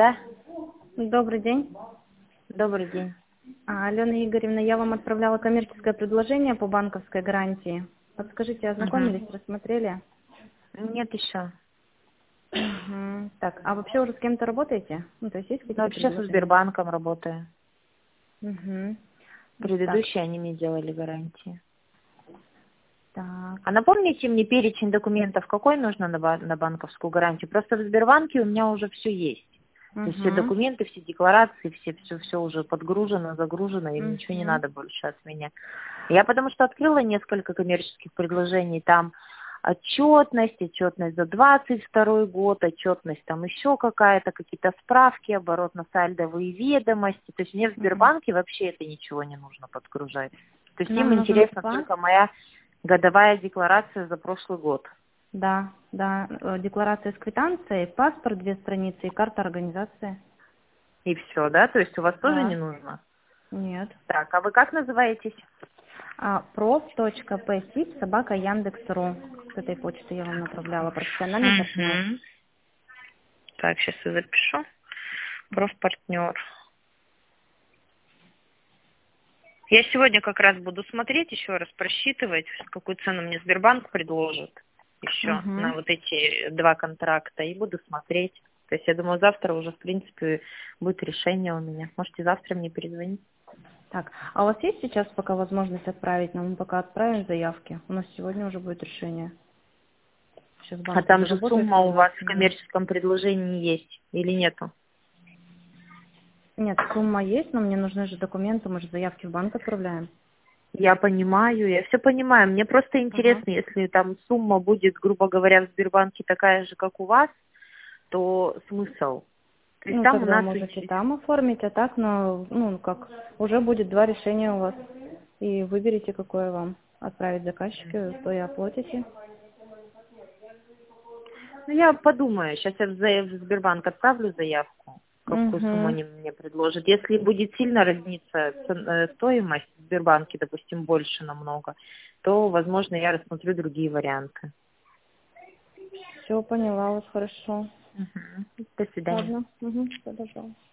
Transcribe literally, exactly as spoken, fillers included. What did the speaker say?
Да, Добрый день. добрый день. А, Алена Игоревна, я вам отправляла коммерческое предложение по банковской гарантии. Подскажите, ознакомились, Мгм. рассмотрели? Нет еще. Мгм. Так, а вообще уже с кем-то работаете? Ну, то есть есть Но какие-то вообще со предложения? Сбербанком работаю. Угу. Так, Предыдущие они мне делали гарантии. А так. напомните мне перечень документов, какой нужно на, ба- на банковскую гарантию. Просто в Сбербанке у меня уже все есть. То есть все Угу. документы, все декларации, все, все, все уже подгружено, загружено, им ничего не Угу. надо больше от меня. Я потому что открыла несколько коммерческих предложений, там отчетность, отчетность за двадцать второй год, отчетность там еще какая-то, какие-то справки, оборотно-сальдовые ведомости. То есть мне в Угу. Сбербанке вообще это ничего не нужно подгружать. То есть им Нам нужен интересна СПА? только моя годовая декларация за прошлый год. Да, да. э, Декларация с квитанцией, паспорт, две страницы и карта организации. И все, да? То есть у вас тоже не Да. нужно? Нет. Так, а вы как называетесь? А, проф.псип собака Яндекс.ру. С этой почты я вам направляла. Профессиональный партнер. Угу. Так, сейчас я запишу. Профпартнер. Я сегодня как раз буду смотреть еще раз, просчитывать, какую цену мне Сбербанк предложит еще на Угу. вот эти два контракта, и буду смотреть. То есть я думаю, завтра уже, в принципе, будет решение у меня. Можете завтра мне перезвонить. Так, а у вас есть сейчас пока возможность отправить нам? Мы пока отправим заявки. У нас сегодня уже будет решение. Сейчас А банк там уже же работает сумма всего у вас двадцать в дней. коммерческом предложении есть или нету? Нет, сумма есть, но мне нужны же документы, мы же заявки в банк отправляем. Я понимаю, я все понимаю. Мне просто Ага. интересно, если там сумма будет, грубо говоря, в Сбербанке такая же, как у вас, то смысл? То есть Ну, там у тогда нас можете и- там оформить, а так, ну, ну, как, уже будет два решения у вас. И выберите, какое вам отправить заказчику, то и оплатите. ну, я подумаю. Сейчас я в за- в Сбербанк отправлю заявку, какую сумму Угу. они мне предложат. Если будет сильно разниться цен- э, стоимость в Сбербанке, допустим, больше намного, то, возможно, я рассмотрю другие варианты. Все, поняла вас, хорошо. Мгм. До свидания. Ладно, угу, продолжаем.